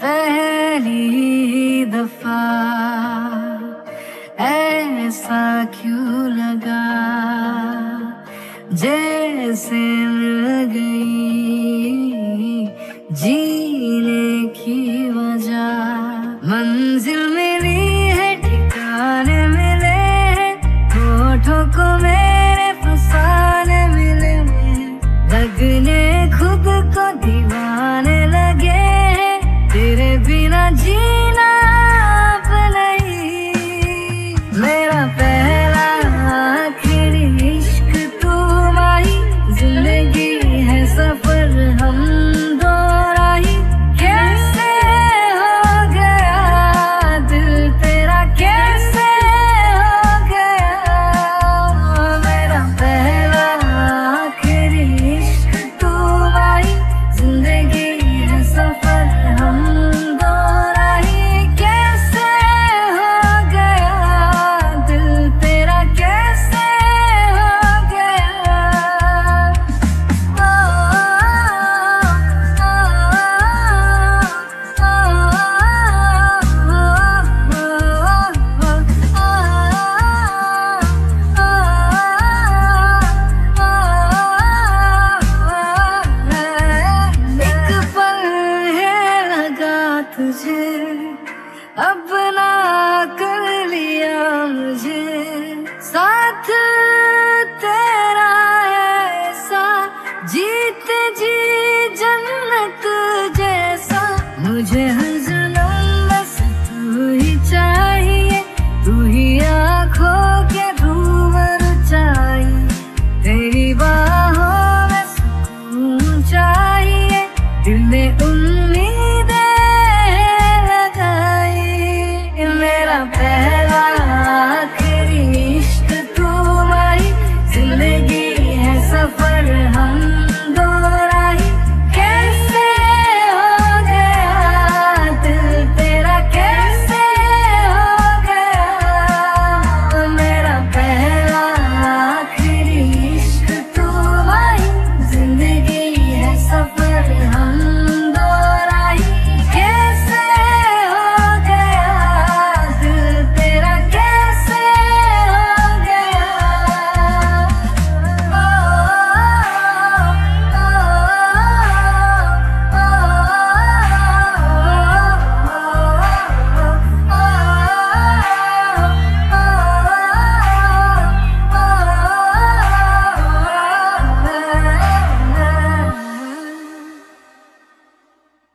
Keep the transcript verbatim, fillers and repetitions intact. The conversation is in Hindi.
पहली दफा ऐसा क्यों लगा, जैसे मिल गई जीने की वजह। मंजिल मिली है, ठिकाने मिले हैं, होठों को मेरे फसाने मिले हैं, लगने खुद को दीवाने लगे हैं, तेरे बिना जीना अब नहीं। मेरा पहला आखिरी इश्क तू माही, जिंदगी है सफर हम दो राही। कैसे हो गया दिल तेरा, कैसे हो गया। मेरा पहला आखिरी इश्क तू माही, जिंदगी है सफर हम दो राही। कैसे हो गया दिल तेरा, कैसे हो गया। ओ, एक पल है लगा तुझे, अपना कर लिया मुझे, साथ तेरा ऐसा जीते जी जन्नत जैसा। मुझे हर जन्म बस तू ही चाहिए, तू ही आँखों के भंवर चाहिए, तेरी बाहों में सुकून चाहिए, दिल में